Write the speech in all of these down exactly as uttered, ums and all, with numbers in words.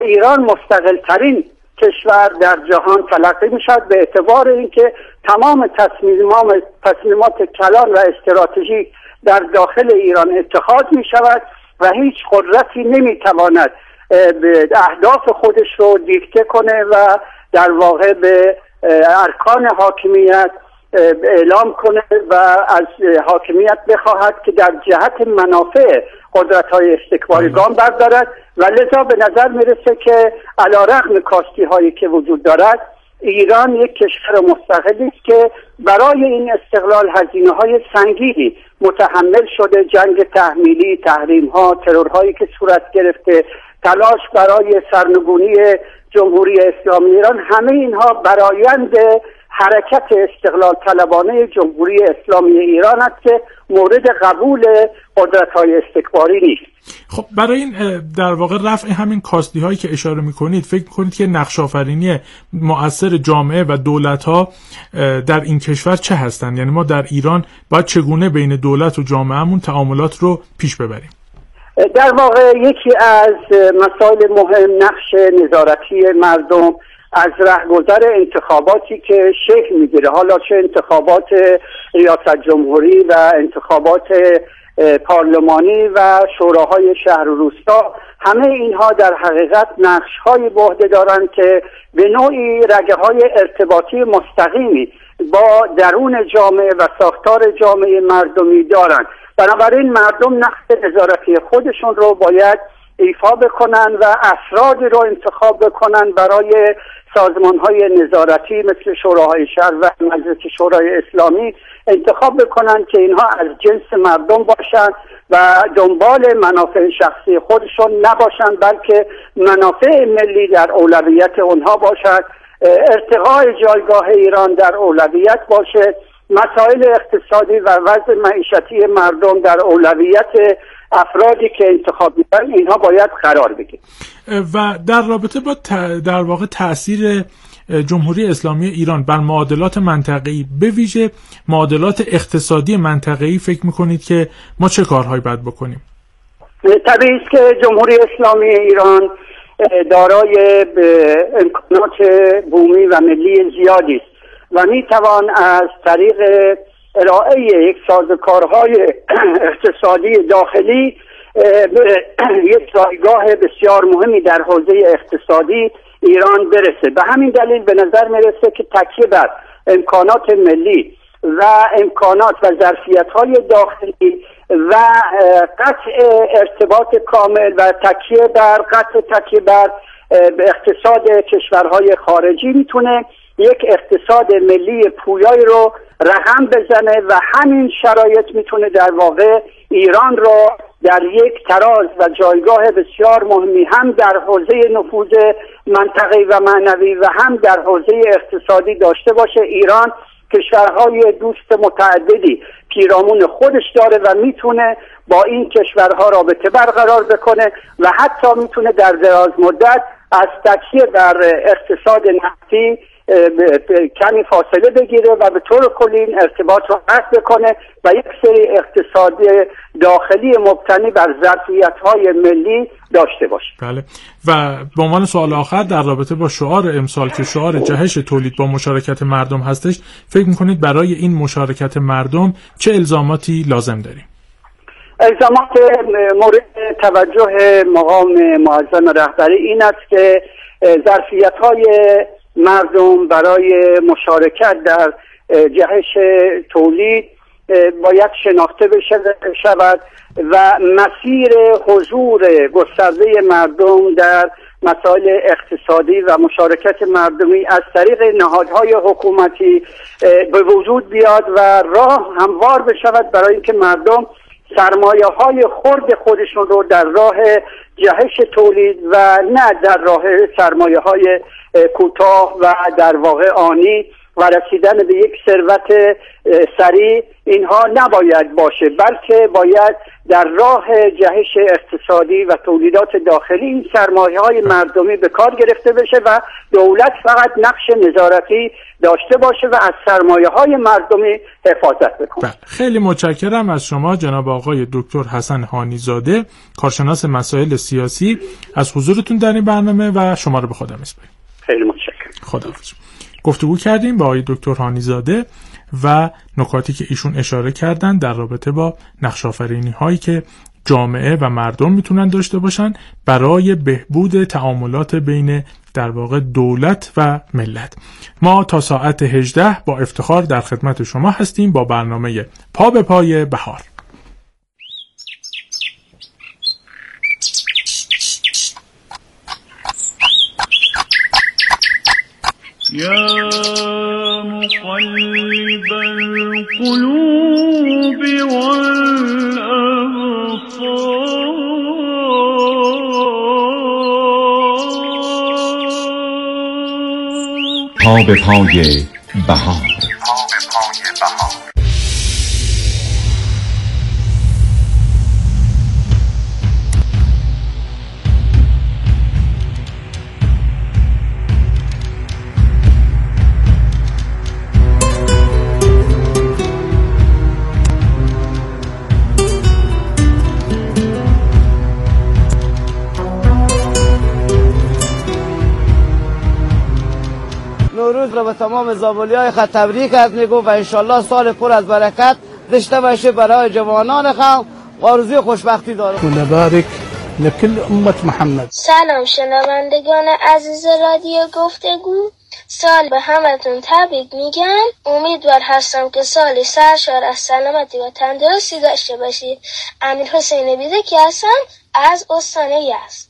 ایران مستقل ترین کشور در جهان تلقی می شود به اعتبار اینکه تمام تصمیمات تصمیمات کلان و استراتژیک در داخل ایران اتخاذ می شود و هیچ قدرتی نمی تواند اهداف خودش رو دیکته کنه و در واقع به ارکان حاکمیت اعلام کنه و از حاکمیت بخواهد که در جهت منافع قدرت‌های استکباری گام بردارد و لذا به نظر میرسه که علیرغم کاستی‌هایی که وجود دارد ایران یک کشور مستقلی است که برای این استقلال هزینه‌های سنگینی متحمل شده. جنگ تحمیلی، تحریم‌ها، ترورهایی که صورت گرفته، تلاش برای سرنگونی جمهوری اسلامی ایران، همه اینها برآیند حرکت استقلال طلبانه جمهوری اسلامی ایران است که مورد قبول قدرت‌های استکباری نیست. خب برای این در واقع رفع همین کاستی هایی که اشاره میکنید فکر میکنید که نقش آفرینی مؤثر جامعه و دولت ها در این کشور چه هستند؟ یعنی ما در ایران باید چگونه بین دولت و جامعهمون تعاملات رو پیش ببریم؟ در واقع یکی از مسائل مهم نقش نظارتی مردم از رهگذر انتخاباتی که شکل میگیره، حالا چه انتخابات ریاست جمهوری و انتخابات پارلمانی و شوراهای شهر و روستا، همه اینها در حقیقت نقش‌های به عهده دارند که به نوعی رگه‌های ارتباطی مستقیمی با درون جامعه و ساختار جامعه مردمی دارند. بنابراین مردم نقش نظارتی خودشون رو باید ایفا بکنن و افرادی رو انتخاب بکنن برای سازمان‌های نظارتی مثل شوراهای شهر و مجلس شورای اسلامی انتخاب بکنن که اینها از جنس مردم باشن و دنبال منافع شخصی خودشون نباشن، بلکه منافع ملی در اولویت اونها باشد، ارتقاء جایگاه ایران در اولویت باشه، مسائل اقتصادی و وضع معیشتی مردم در اولویت افرادی که انتخاب می‌کنن اینها باید قرار بگیره. و در رابطه با در واقع تأثیر جمهوری اسلامی ایران بر معادلات منطقه‌ای، به ویژه معادلات اقتصادی منطقه‌ای، فکر می‌کنید که ما چه کارهایی باید بکنیم؟ طبیعی است که جمهوری اسلامی ایران دارای امکانات بومی و ملی زیادی است و می‌توان از طریق ارائه یک سازوکارهای اقتصادی داخلی یک جایگاه بسیار مهمی در حوزه اقتصادی ایران برسه. به همین دلیل به نظر میرسه که تکیه بر امکانات ملی و امکانات و ظرفیت‌های داخلی و قطع ارتباط کامل و تکیه بر قطع تکیه بر اقتصاد کشورهای خارجی میتونه یک اقتصاد ملی پویایی رو رقم بزنه و همین شرایط میتونه در واقع ایران رو در یک تراز و جایگاه بسیار مهمی هم در حوزه نفوذ منطقه‌ای و معنوی و هم در حوزه اقتصادی داشته باشه. ایران کشورهای دوست متعددی پیرامون خودش داره و میتونه با این کشورها رابطه برقرار بکنه و حتی میتونه در دراز مدت از تکیه بر اقتصاد نفتی کمی فاصله بگیره و به طور کلی این ارتباط رو قطع بکنه و یک سری اقتصاد داخلی مبتنی بر ظرفیت‌های ملی داشته باشه. بله. و به عنوان سوال آخر در رابطه با شعار امسال که شعار جهش تولید با مشارکت مردم هستش، فکر می‌کنید برای این مشارکت مردم چه الزاماتی لازم داریم؟ الزامات مورد توجه مقام معظم رهبری این است که ظرفیت‌های مردم برای مشارکت در جهش تولید باید شناخته بشود و مسیر حضور گسترده مردم در مسائل اقتصادی و مشارکت مردمی از طریق نهادهای حکومتی به وجود بیاد و راه هموار بشود برای اینکه مردم سرمایه های خرد خودشون رو در راه جهش تولید و نه در راه سرمایه های کوتاه و در واقع آنی و رسیدن به یک ثروت سریع اینها نباید باشه، بلکه باید در راه جهش اقتصادی و تولیدات داخلی این سرمایه‌های مردمی به کار گرفته بشه و دولت فقط نقش نظارتی داشته باشه و از سرمایه‌های مردمی حفاظت بکنه. خیلی متشکرم از شما جناب آقای دکتر حسن هانی زاده، کارشناس مسائل سیاسی، از حضورتون در این برنامه و شما رو به خدا می‌سپاریم. خیلی متشکرم. خداحافظ. گفتگو کردیم با آقای دکتر هانی زاده و نکاتی که ایشون اشاره کردن در رابطه با نقش‌آفرینی هایی که جامعه و مردم میتونن داشته باشن برای بهبود تعاملات بین در واقع دولت و ملت. ما تا ساعت هجده با افتخار در خدمت شما هستیم با برنامه پا به پای بهار. یا مقلب القلوب والابصار. پا به پای بهار. نوروز را به تمام زابلیای خط تبریک از میگو و انشالله سال پر از برکت داشته باشه برای جوانان قوم و آرزوی خوشبختی دارم. و نبارک لكل امت محمد. سلام شنوندگان عزیز رادیو گفتگو، سال به همتون تبریک میگم. امیدوار هستم که سالی سرشار از سلامتی و تندرستی داشته باشید. امیر حسین بیدکی هستم از استان یزد.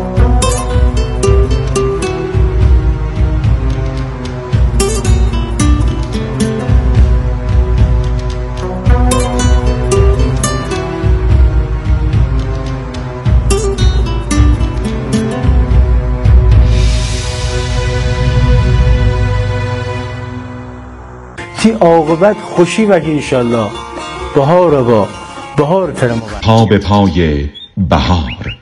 تی عاقبت خوشی و انشالله بهار با بهار ترمو. پا به پای بهار.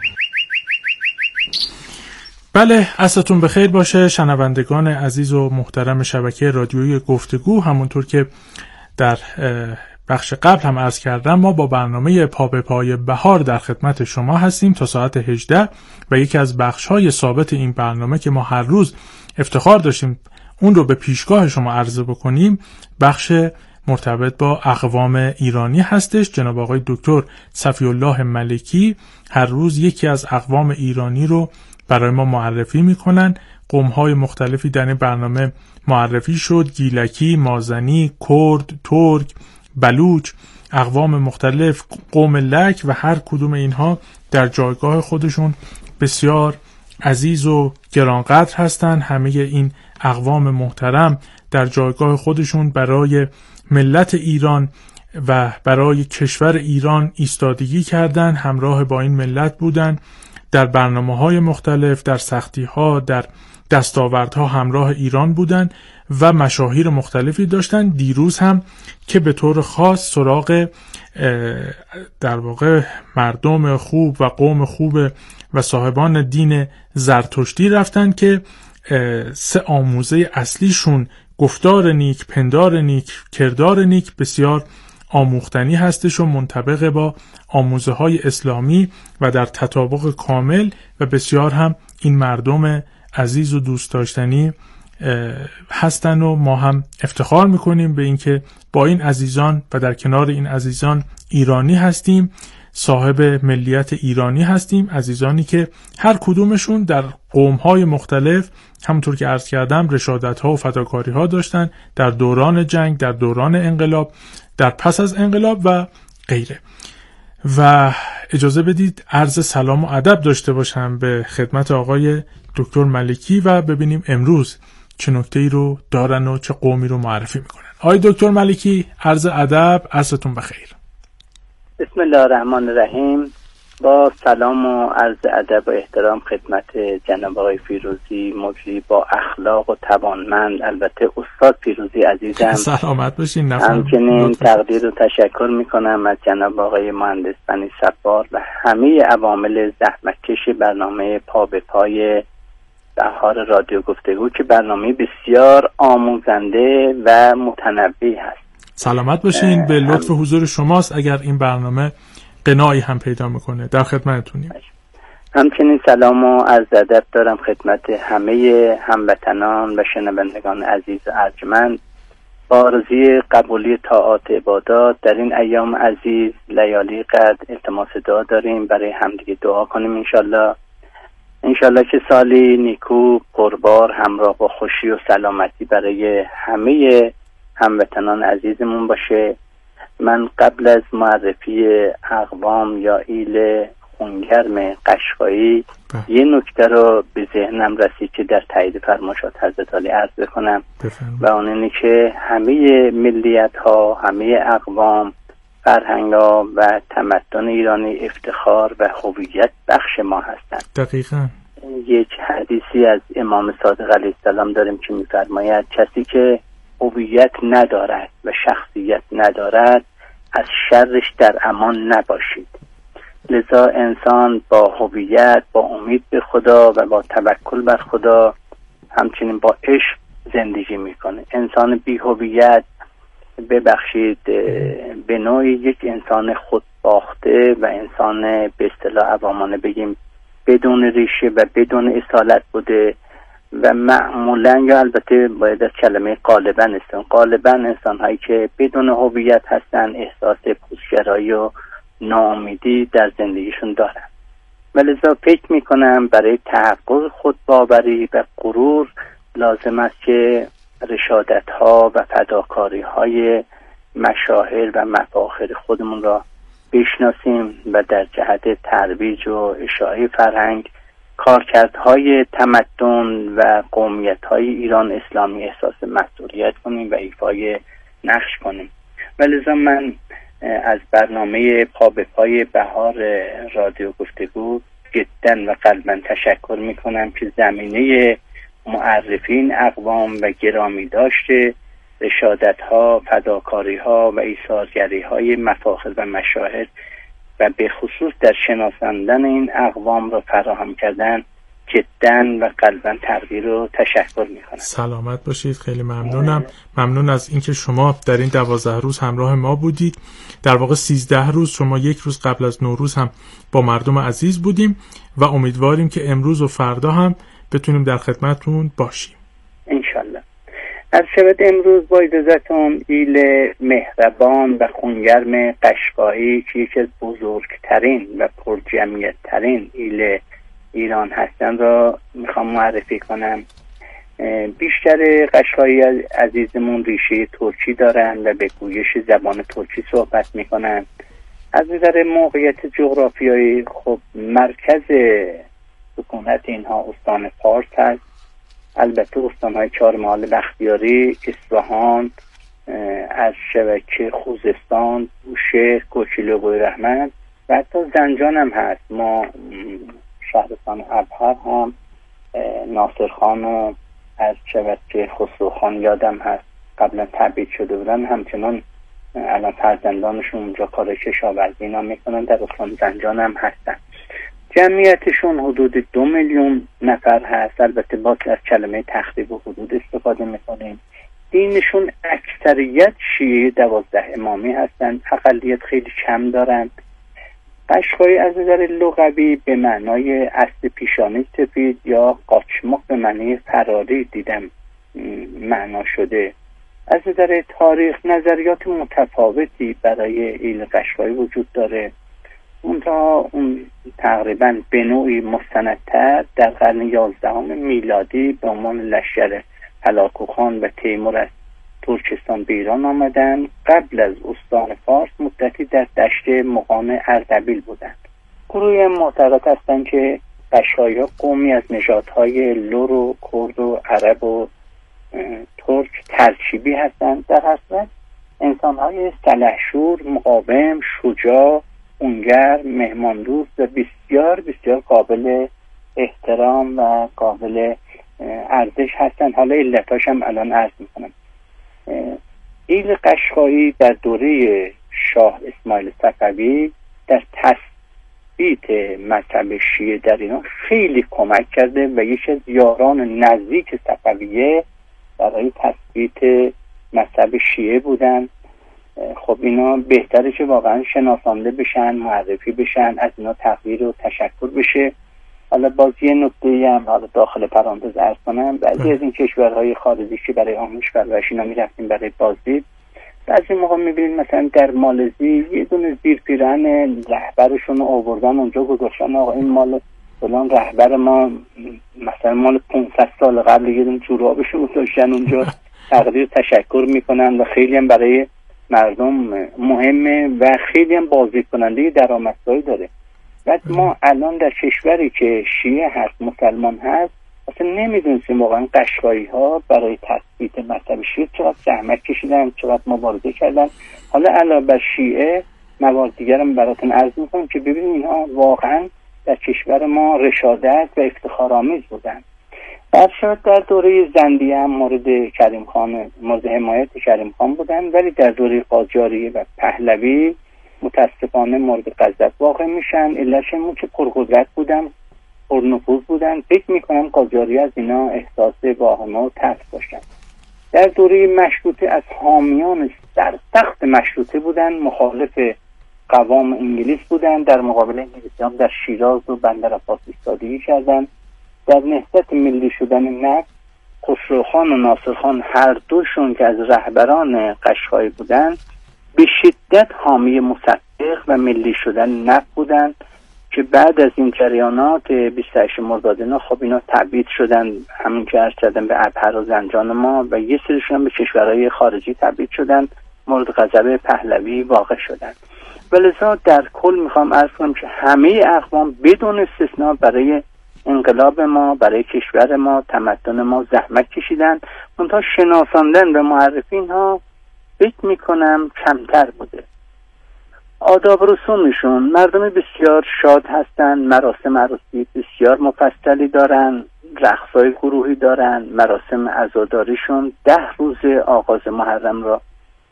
بله، عصرتون بخیر باشه شنوندگان عزیز و محترم شبکه رادیویی گفتگو. همونطور که در بخش قبل هم عرض کردم ما با برنامه پا به پای بهار در خدمت شما هستیم تا ساعت هجده و یکی از بخش‌های ثابت این برنامه که ما هر روز افتخار داشتیم اون رو به پیشگاه شما عرضه بکنیم بخش مرتبط با اقوام ایرانی هستش. جناب آقای دکتر صفی الله ملکی هر روز یکی از اقوام ایرانی رو برای ما معرفی میکنن. قوم‌های مختلفی در این برنامه معرفی شد: گیلکی، مازنی، کرد، ترک، بلوچ، اقوام مختلف، قوم لک و هر کدوم اینها در جایگاه خودشون بسیار عزیز و گرانقدر هستن. همه این اقوام محترم در جایگاه خودشون برای ملت ایران و برای کشور ایران ایستادگی کردن، همراه با این ملت بودن، در برنامه‌های مختلف، در سختی‌ها، در دستاوردها همراه ایران بودن و مشاهیر مختلفی داشتن. دیروز هم که به طور خاص سراغ در واقع مردم خوب و قوم خوب و صاحبان دین زرتشتی رفتن که سه آموزه اصلیشون گفتار نیک، پندار نیک، کردار نیک بسیار آموختنی هستش و منطبق با آموزه های اسلامی و در تطابق کامل و بسیار هم این مردم عزیز و دوست داشتنی هستن و ما هم افتخار میکنیم به اینکه با این عزیزان و در کنار این عزیزان ایرانی هستیم، صاحب ملیت ایرانی هستیم، عزیزانی که هر کدومشون در قوم‌های مختلف همونطور که عرض کردم رشادت‌ها و فداکاری‌ها داشتن در دوران جنگ، در دوران انقلاب، در پس از انقلاب و غیره. و اجازه بدید عرض سلام و ادب داشته باشم به خدمت آقای دکتر ملکی و ببینیم امروز چه نکته‌ای رو دارن و چه قومی رو معرفی میکنن. آقای دکتر ملکی عرض ادب، عصرتون بخیر. بسم الله الرحمن الرحیم. با سلام و عرض ادب و احترام خدمت جناب آقای فیروزی، مجری با اخلاق و توانمند، البته استاد فیروزی عزیزم. سلامت باشین. همچنین تقدیر و تشکر میکنم از جناب آقای مهندس بنی صبار و همه عوامل زحمتکش برنامه پا به پای بهار رادیو گفتگو که برنامه بسیار آموزنده و متنوع هست. سلامت باشین. به لطف حضور شماست اگر این برنامه قناعی هم پیدا میکنه. در خدمتتونیم. همچنین سلام و عرض ادب دارم خدمت همه هموطنان و شنوندگان عزیز و ارجمند. با آرزوی قبولی طاعات عبادات در این ایام عزیز لیالی قدر التماس دعا داریم برای همدیگه دعا کنیم انشالله. انشالله که سالی نیکو پربار همراه با خوشی و سلامتی برای همه هموطنان عزیزمون باشه. من قبل از معرفی اقوام یا ایل خونگرم قشقایی یه نکته رو به ذهنم رسید که در تایید فرمایشات حضرت علی عرض بکنم و اون اینه که همه ملیت ها، همه اقوام، فرهنگ ها و تمدن ایرانی افتخار و هویت بخش ما هستند. دقیقاً. یک حدیثی از امام صادق علیه السلام داریم که می‌فرماید کسی که هویت ندارد و شخصیت ندارد از شرش در امان نباشید. لذا انسان با هویت، با امید به خدا و با توکل بر خدا، همچنین با عشق زندگی میکنه. انسان بی هویت، ببخشید، به نوعی یک انسان خودباخته و انسان به اصطلاح عوامانه بگیم بدون ریشه و بدون اصالت بوده و معمولا، یا البته باید از کلمه غالبا استفاده، غالبا انسان هایی که بدون هویت هستن احساس پوچگرایی و ناامیدی در زندگیشون دارن. ولذا فکر میکنم برای تحقق خودباوری و غرور لازم است که رشادت ها و فداکاری های مشاهیر و مفاخر خودمون را بشناسیم و در جهت ترویج و اشاعه فرهنگ کارکردهای تمدن و قومیت‌های ایران اسلامی احساس مسئولیت کنیم و ایفای نقش کنیم. ولذا من از برنامه پا به پای بهار رادیو گفتگو جداً و قلباً تشکر میکنم که زمینه معرفین اقوام و گرامی داشته رشادت‌ها، فداکاری‌ها و ایثارگری‌های مفاخر و مشاهد و به خصوص در شناساندن این اقوام را فراهم کردن جداً و قلباً تقدیر و تشکر میکنم. سلامت باشید. خیلی ممنونم. ممنون از اینکه شما در این دوازده روز همراه ما بودید. در واقع سیزده روز، شما یک روز قبل از نوروز هم با مردم عزیز بودیم و امیدواریم که امروز و فردا هم بتونیم در خدمتتون باشیم انشالله. از شبت امروز با اجازتون ایل مهربان و خونگرم قشقایی که یکی از بزرگترین و پرجمعیت ترین ایل ایران هستن را میخوام معرفی کنم. بیشتر قشقایی عزیزمون ریشه ترکی دارن و به گویش زبان ترکی صحبت میکنن. از نظر موقعیت جغرافیایی خب مرکز سکونت اینها استان فارس هست. البته استانهای چهارمحال، بختیاری، اصفهان، از شبکه خوزستان، بوشهر، کوچیل و بویراحمد و حتی زنجان هم هست. ما شهرستان ابهر هم ناصرخان و از شبکه خسروخان یادم هست قبلا تبعید شده بودن، همچنان الان فرزندانشون اونجا کار کشاورزی اینا میکنن. در استان زنجان هم هستن. جمعیتشون حدود دو میلیون نفر هست. البته باز از کلمه تخریب و حدود استفاده میکنیم. دینشون اکثریت شیعه دوازده امامی هستن، اقلیت خیلی کم دارن. قشقایی از نظر لغوی به معنای اسب پیشانی سفید یا قاچمق به معنی فراری دیدم معنا شده. از نظر تاریخ نظریات متفاوتی برای ایل قشقایی وجود داره. اونجا اون تقریبا به نوعی مستندتر در قرن یازدهم میلادی به عنوان لشکر هلاکوخان و تیمور از ترکستان به ایران آمدن. قبل از استان فارس مدتی در دشت مقام اردبیل بودند. گروهی معتقد هستند که قشقایی‌ها قومی از نژادهای لر و کرد و عرب و ترک ترکیبی هستند. در حقیقت انسان‌های سلحشور، مقاوم، شجاع خونگر، مهمان دوست و بسیار بسیار قابل احترام و قابل ارزش هستن. حالا علتاش هم الان عرض میکنم. ایل قشقایی در دوره شاه اسماعیل صفوی در تثبیت مذهب شیعه در ایران خیلی کمک کرده و یکی از یاران نزدیک صفویه برای تثبیت مذهب شیعه بودن. خب اینا بهتره که واقعا شناسانده بشن، معرفی بشن، از اینا تقدیر و تشکر بشه. حالا باز یه نکته‌ای هم حالا داخل پرانتز عرض کنم، بعضی از این کشورهای خارجی که برای آموزش پرورش اینا میرفتیم برای بازدید، بعضی موقع میبینید مثلا در مالزی یه دونه زیر پیرهن رهبرشون رو آوردن اونجا گذاشتن، آقا این مال فلان رهبر ما، مثلا مال پانصد سال قبل، یه دونه جورابش رو گذاشتن اونجا، تقدیر تشکر میکنن و خیلی هم برای مردم مهمه و خیلی هم بازدید کننده درآمدزایی داره. بعد ما الان در کشوری که شیعه هست، مسلمان هست، اصلا نمیدونستیم واقعا قشقایی ها برای تثبیت مذهب شیعه چقدر زحمت کشیدن، چقدر مبارزه کردن. حالا علاوه بر شیعه موارد دیگرم براتون عرض میکنم که ببینید اینها واقعا در کشور ما رشادت و افتخارآمیز بودن. در شد در دوره زندیه هم مورد کریم خان، مورد حمایت کریم خان بودن، ولی در دوره قاجاریه و پهلوی متاسفانه مورد غضب واقع میشن. علتش اینه که پرقدرت بودن، پرنفوذ بودن. فکر میکنم قاجاری از اینا احساس واهمه و ترس داشتن. در دوره مشروطه از حامیان سرسخت مشروطه بودن، مخالف قوام انگلیس بودن، در مقابل انگلیسیان در شیراز و بندر عباس ایستادگی کردن. در نهضت ملی شدن نفت، خسروخان و ناصرخان هر دوشون که از رهبران قشقایی بودن به شدت حامی مصدق و ملی شدن نفت بودن که بعد از این جریانات بیست و هشت مرداد اینا خب اینا تبعید شدن، همین که عرض کردم به ابهر و زنجان ما، و یه سریشون به کشورهای خارجی تبعید شدن، مورد غضب پهلوی واقع شدن. ولذا در کل میخوام عرض کنم که همه اقوام بدون استثناء برای انقلاب ما، برای کشور ما، تمدن ما زحمت کشیدن. منتها شناساندن و معرفی اینها فکر میکنم کمتر بوده. آداب رسومشون، مردم بسیار شاد هستن، مراسم عروسی بسیار مفصلی دارن، رقصای گروهی دارن، مراسم عزاداریشون ده روز آغاز محرم را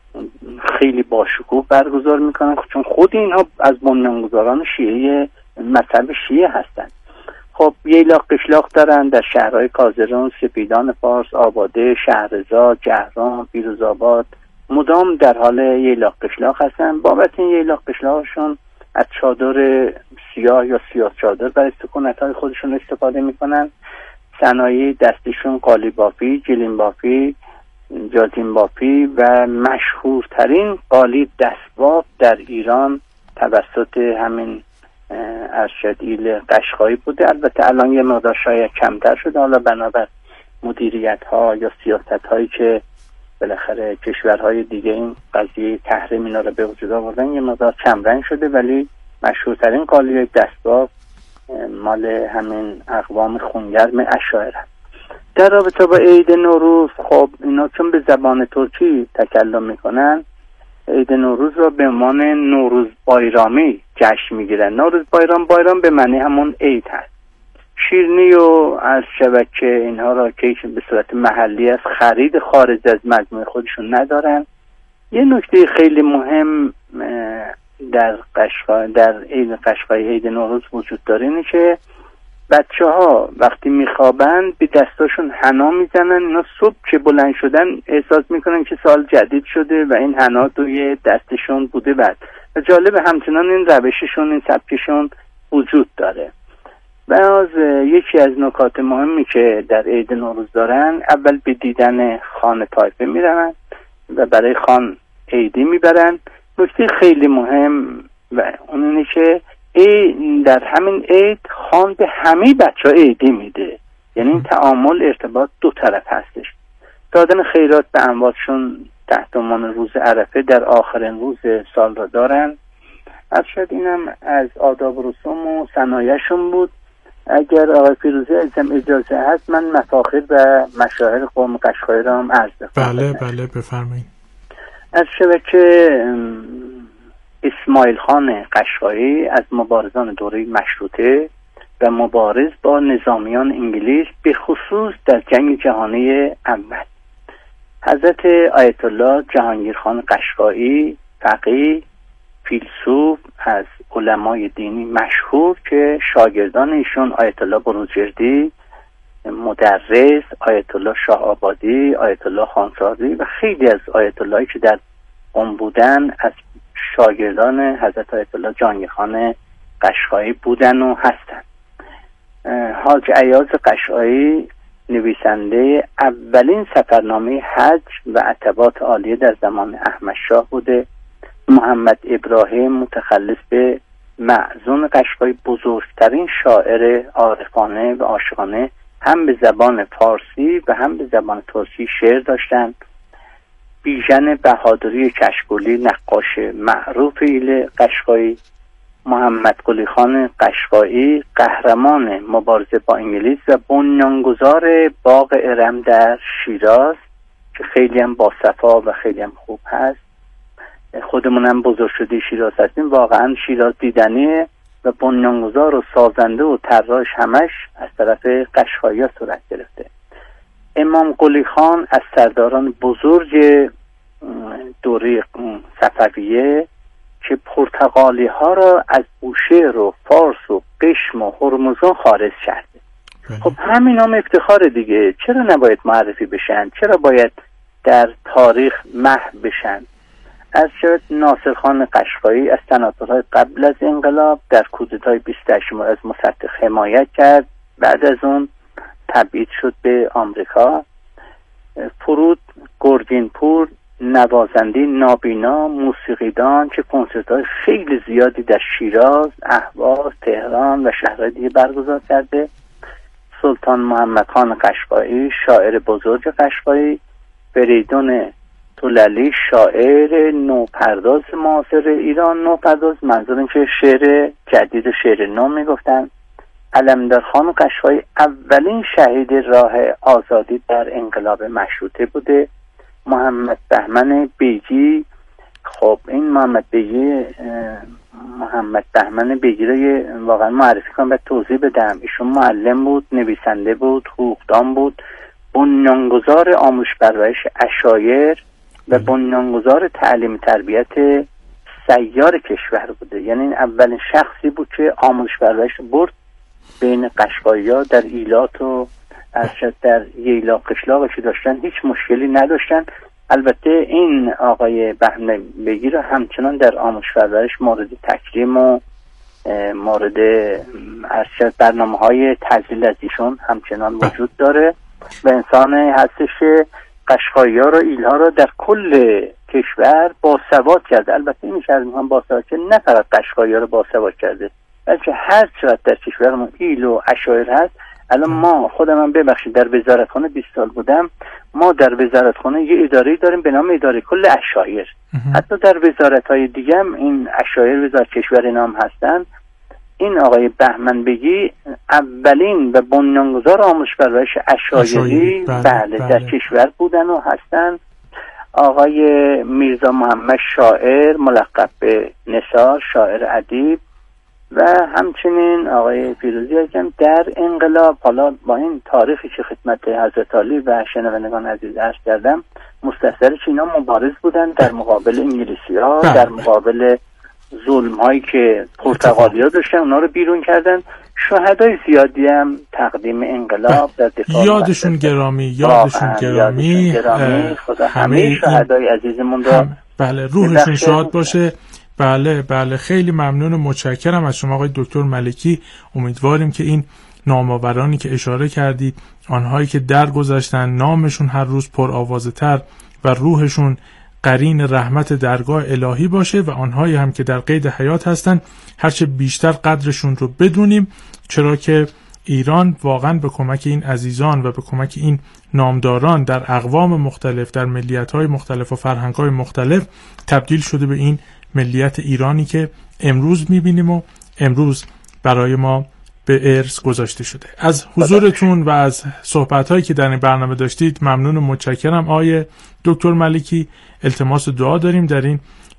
خیلی باشکوه برگزار میکنن، چون خود اینها از بنیانگذاران شیعه مذهب شیعه هستن. خب ییلاق قشلاق دارن در شهرهای کازرون، سپیدان فارس، آباده، شهرزاد، جهران، پیروزآباد، مدام در حال ییلاق قشلاق هستن. بابت این ییلاق قشلاقشون از چادر سیاه یا سیاه چادر برای سکونت‌های خودشون استفاده میکنن. صنایع دستشون قالی بافی، جلین بافی، جازین بافی و مشهورترین قالی دستباف در ایران توسط همین ارشد ایل قشقایی بوده. البته الان یه مقدار شاید کمتر شده، حالا بنابر مدیریت ها یا سیاست هایی که بالاخره کشورهای دیگه این قضیه تحریم اینا رو به وجود آوردن یه مقدار کم رنگ شده، ولی مشهورترین قالی دستباف مال همین اقوام خونگرم اشاعره. در رابطه با عید نوروز، خب اینا چون به زبان ترکی تکلم میکنن، عید نوروز را به عنوان نوروز بایرامی جشن میگیرن. نوروز بایرام، بایرام به معنی همون عید هست. شیرینی و از شبکه اینها را که به صورت محلی است، خرید خارج از مجموعه خودشون ندارن. یه نکته خیلی مهم در قشقای، در عید قشقای عید نوروز وجود داره اینه که بچه ها وقتی میخوابن به دستاشون حنا میزنن. اینا صبح که بلند شدن احساس میکنن که سال جدید شده و این حنا توی دستشون بوده. بعد و جالب همچنان این روششون، این سبکشون وجود داره. و از یکی از نکات مهمی که در عید نوروز دارن، اول به دیدن خان طایفه میرن و برای خان عیدی میبرن. نکته خیلی مهم و اون اینه که ای در همین عید خان به همه بچه ها عیدی میده، یعنی این تعامل ارتباط دو طرف هستش. دادن خیرات به امواتشون تحت عنوان روز عرفه در آخرین روز سال را دارن. از شد اینم از آداب و رسوم و صنایعشون بود. اگر آقای فیروزی عزیزم اجازه هست من مفاخر و مشاهیر قوم قشقایی را هم عرض بکنم. بله بله بفرمایید. از شبکه اسماعیل خان قشقایی از مبارزان دوره مشروطه و مبارز با نظامیان انگلیس به خصوص در جنگ جهانی اول. حضرت آیت الله جهانگیر خان قشقایی فقیه، فیلسوف، از علمای دینی مشهور که شاگردان ایشون آیت الله بروجردی، مدرس، آیت الله شاه آبادی، آیت الله خانسازی و خیلی از آیت اللهی که در قم بودن از شاگردان حضرت آیت الله جهانگیر خان قشقایی بودن و هستن. حاج ایاز قشقایی نویسنده اولین سفرنامه حج و عتبات عالیه در زمان احمد شاه بوده. محمد ابراهیم متخلص به معزون قشقایی بزرگترین شاعر عارفانه و عاشقانه هم به زبان فارسی و هم به زبان ترکی شعر داشتند. بیژن بهادری کشکولی نقاش معروف ایل قشقایی، محمد قلی خان قشقایی قهرمان مبارزه با انگلیس و بنیانگذار باغ ارم در شیراز که خیلی هم باصفا و خیلی هم خوب هست. خودمون هم بزرگ شده شیراز هستیم، واقعا شیراز دیدنیه و بنیانگذار و سازنده و طراحش همش از طرف قشقایی ها صورت گرفته. امام قلی خان از سرداران بزرگ دوره صفویه که پرتغالی ها را از بوشهر و فارس و قشم و هرمزگان خارج کرده. خب همین هم افتخار دیگه، چرا نباید معرفی بشن؟ چرا باید در تاریخ محو بشن؟ از شد ناصر خان قشقایی از سناتورهای قبل از انقلاب در کودتای بیست و هشت از مصدق حمایت کرد، بعد از اون تبعید شد به آمریکا. فرود گرگینپور نوازنده نابینا، موسیقیدان که کنسرت‌های خیلی زیادی در شیراز، اهواز، تهران و شهرهای دیگه برگزار کرده. سلطان محمد خان قشقایی شاعر بزرگ قشقایی، فریدون طللی شاعر نوپرداز معاصر ایران. نوپرداز منظور این که شعر جدید و شعر نو میگفتن. علمدار خان قشقایی اولین شهید راه آزادی در انقلاب مشروطه بوده. محمد بهمن بیگی، خب این محمد بیگی محمد بهمن بیگی رو واقعا معرفی کنم و توضیح بدم. ایشون معلم بود، نویسنده بود، حقوقدان بود، بنیانگذار آموزش پرورش عشایر و بنیانگذار تعلیم تربیت سیار کشور بوده. یعنی این اولین شخصی بود که آموزش پرورش برد بین قشقایی‌ها در ایلات و ارشد در ییلا قشلاقی که داشتن هیچ مشکلی نداشتن. البته این آقای بهمن بیگی را همچنان در آموزش پرورش مورد تکریم و مورد ارشد برنامه‌های تحصیل از ایشون همچنان وجود داره و انسان هستش قشقایی‌ها را ایلها را در کل کشور باسواد کرده. البته این شهر هم باسواد کرده، نه فقط قشقایی‌ها را باسواد کرده بلکه هر چقدر در کشورمون ایل و عشایر هست. الان ما خودم هم ببخشید در وزارتخانه بیست سال بودم، ما در وزارتخانه یه اداره داریم به نام اداره کل عشایر. حتی در وزارت‌های دیگه هم این عشایر وزارت کشور اینا هم هستن. این آقای بهمن بیگی اولین و بنیانگذار آموزش پرورش عشایری بله, بله, بله در کشور بودن و هستن. آقای میرزا محمد شاعر ملقب به نثار، شاعر ادیب، و همچنین آقای فیروزی عزیزم در انقلاب، حالا با این تاریخی که خدمت حضرت علی و شنوندگان عزیز عرض کردم، مستثر اینا مبارز بودن در مقابل انگلیسی‌ها، در مقابل ظلم‌هایی که پرتغالی‌ها داشتن، اونا رو بیرون کردن. شهدای زیادی هم تقدیم انقلاب در دفاع یادشون گرامی، یادشون گرامی, یادشون گرامی. خدا همه شهدای عزیزمون رو بله روحشون شاد باشه. بله بله خیلی ممنون و متشکرم از شما آقای دکتر ملکی. امیدواریم که این نامآورانی که اشاره کردید، آنهایی که درگذشتن، نامشون هر روز پرآوازه‌تر و روحشون قرین رحمت درگاه الهی باشه و آنهایی هم که در قید حیات هستن هرچه بیشتر قدرشون رو بدونیم، چرا که ایران واقعا به کمک این عزیزان و به کمک این نامداران در اقوام مختلف، در ملیت‌های مختلف و فرهنگ‌های مختلف تبدیل شده به این ملیت ایرانی که امروز می‌بینیم و امروز برای ما به ارث گذاشته شده. از حضورتون و از صحبت‌هایی که در این برنامه داشتید ممنون و متشکرم آقای دکتر ملکی. التماس دعا داریم در این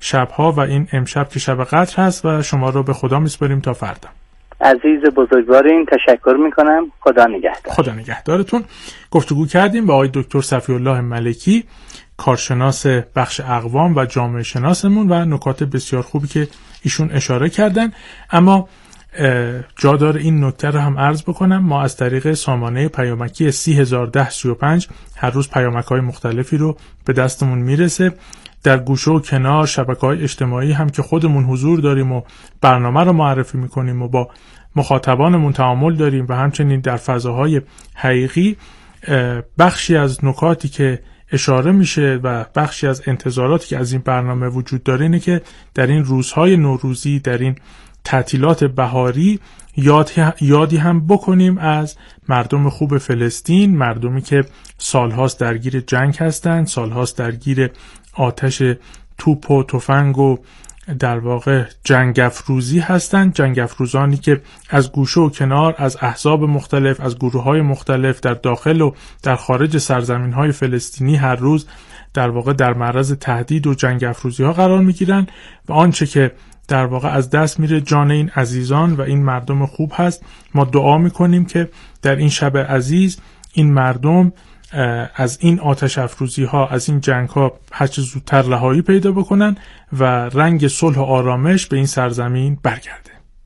شبها و این امشب که شب قدر هست و شما رو به خدا میسپاریم تا فردا. عزیز بزرگوارین تشکر میکنم. خدا نگهدار. خدا نگهدارتون. گفتگو کردیم با آقای دکتر صفی الله ملکی، کارشناس بخش اقوام و جامعه شناسمون و نکات بسیار خوبی که ایشون اشاره کردن. اما جا داره این نکته رو هم عرض بکنم، ما از طریق سامانه پیامکی سی هزار ده سی و پنج هر روز پیامک‌های مختلفی رو به دستمون میرسه. در گوشه و کنار شبکه‌های اجتماعی هم که خودمون حضور داریم و برنامه رو معرفی میکنیم و با مخاطبانمون تعامل داریم و همچنین در فضاهای حقیقی بخشی از نکاتی که اشاره میشه و بخشی از انتظاراتی که از این برنامه وجود داره اینه که در این روزهای نوروزی، در این تعطیلات بهاری یادی هم بکنیم از مردم خوب فلسطین، مردمی که سالهاست درگیر جنگ هستند، سالهاست درگیر آتش توپ و تفنگ و در واقع جنگ افروزی هستند، جنگ افروزانی که از گوشه و کنار، از احزاب مختلف، از گروه‌های مختلف در داخل و در خارج سرزمین‌های فلسطینی هر روز در واقع در معرض تهدید و جنگ افروزی‌ها قرار می‌گیرن و آنچه که در واقع از دست میره جان این عزیزان و این مردم خوب هست. ما دعا میکنیم که در این شب عزیز این مردم از این آتش افروزی ها، از این جنگ ها هرچه زودتر رهایی پیدا بکنن و رنگ صلح و آرامش به این سرزمین برگرده.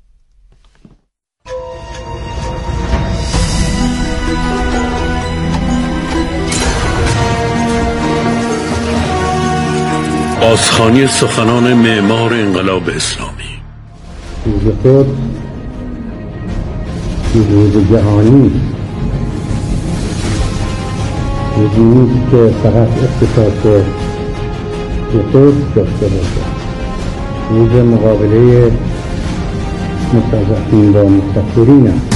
بازخوانی سخنان معمار انقلاب اسلامی. روز خود روز جهانی، روزی نیست که فقط اختصاص به خود داشته باشد. روز مقابله مستضعفین و مستکبرین است.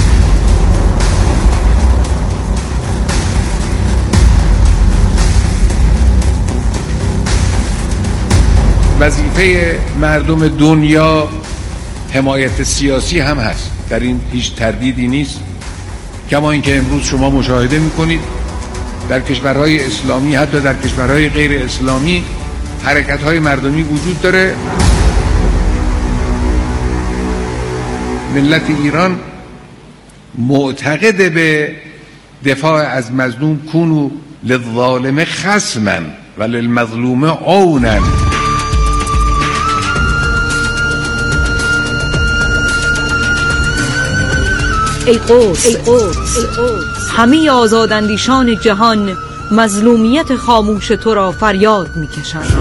وظیفه مردم دنیا حمایت سیاسی هم هست، در این هیچ تردیدی نیست. کما اینکه امروز شما مشاهده میکنید در کشورهای اسلامی، حتی در کشورهای غیر اسلامی، حرکت‌های مردمی وجود داره. ملت ایران معتقد به دفاع از مظلوم کونوا للظالم خصما و للمظلوم عونا. ای قدس, ای قدس, ای قدس. همه آزاداندیشان جهان مظلومیت خاموش تو را فریاد می‌کشند.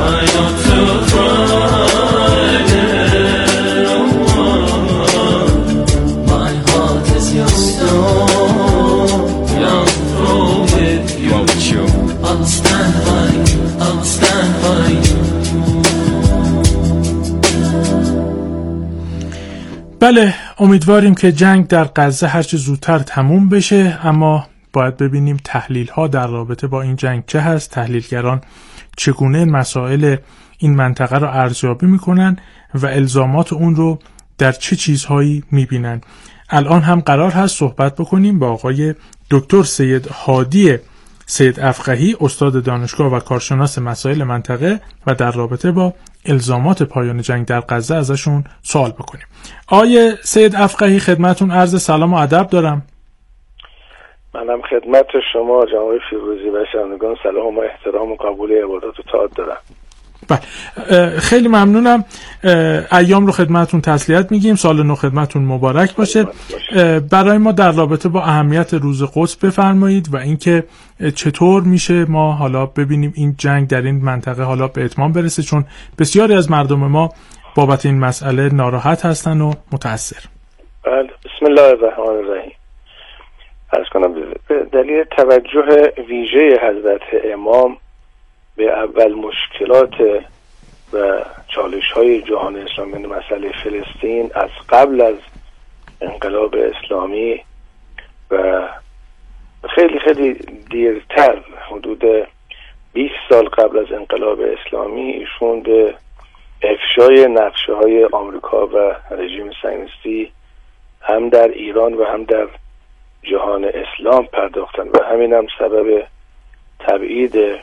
بله، امیدواریم که جنگ در غزه هرچه زودتر تموم بشه، اما باید ببینیم تحلیل ها در رابطه با این جنگ چه هست، تحلیلگران چگونه مسائل این منطقه را ارزیابی میکنن و الزامات اون رو در چه چیزهایی میبینن. الان هم قرار هست صحبت بکنیم با آقای دکتر سید هادی سید افقهی، استاد دانشگاه و کارشناس مسائل منطقه، و در رابطه با الزامات پایان جنگ در غزه ازشون سوال بکنیم. آقای سید افقهی، خدمتون عرض سلام و ادب دارم. منم خدمت شما جناب فیروزی و شنوندگان سلام و احترام و قبول عبادات و طاعت دارم. بله، خیلی ممنونم. ایام رو خدمتون تسلیت میگیم، سال نو خدمتون مبارک باشه. برای ما در رابطه با اهمیت روز قدس بفرمایید و اینکه چطور میشه ما حالا ببینیم این جنگ در این منطقه حالا به اتمام برسه، چون بسیاری از مردم ما بابت این مسئله ناراحت هستن و متأثر. بله، بسم الله الرحمن الرحیم. عرض کنم به دلیل توجه ویژه حضرت امام به اول مشکلات و چالش های جهان اسلامی، مسئله فلسطین از قبل از انقلاب اسلامی و خیلی خیلی دیرتر، حدود بیست سال قبل از انقلاب اسلامی، ایشون به افشای نقشه های آمریکا و رژیم صهیونیستی هم در ایران و هم در جهان اسلام پرداختن و همین هم سبب تبعید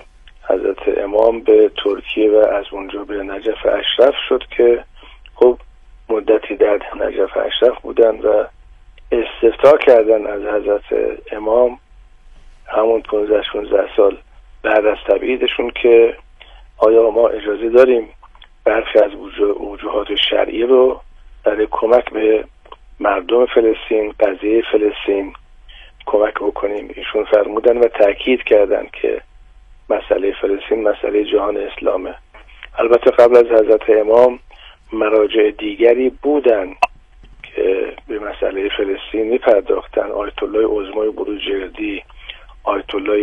حضرت امام به ترکیه و از اونجا به نجف اشرف شد که خب مدتی در نجف اشرف بودن و استفتاء کردن از حضرت امام همون پانزده شانزده سال بعد از تبعیدشون که آیا ما اجازه داریم برخی از وجوهات شرعی رو برای کمک به مردم فلسطین، قضیه فلسطین کمک بکنیم. ایشون فرمودن و تاکید کردن که مسئله فلسطین مسئله جهان اسلامه. البته قبل از حضرت امام مراجع دیگری بودن که به مسئله فلسطین می پرداختن، آیت الله عظمای بروجردی، آیت الله